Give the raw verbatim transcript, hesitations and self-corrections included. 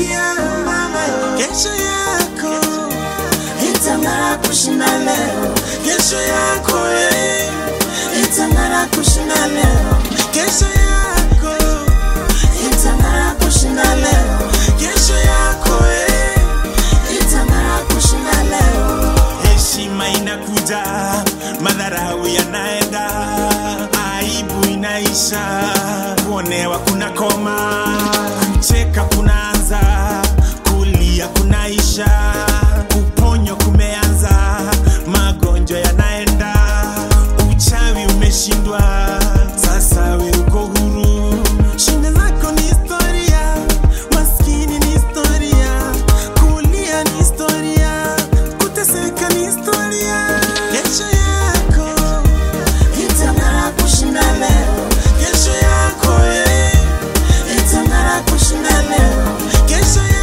sikia mama, kesho yako itang'ara kushinda leo. Kesho yako eh itang'ara kushinda leo. Kesho yako itang'ara kushinda leo. Kesho yako eh itang'ara kushinda leo. Heshima inakuja, madharau yanaenda, aibu inaisha, kuonewa kuna koma, cheka kunaanza, kulia kunaisha, kuponyo kumeanza, magonjwa yanaenda, uchawi umeshindwa, sasa we uko huru. Shida zako ni historia, maskini ni historia, kulia ni historia, kuteseka ni historia. Kesho yako itang'ara kushinda leo. Kesho yako eh itang'ara kushinda leo. Kesho yako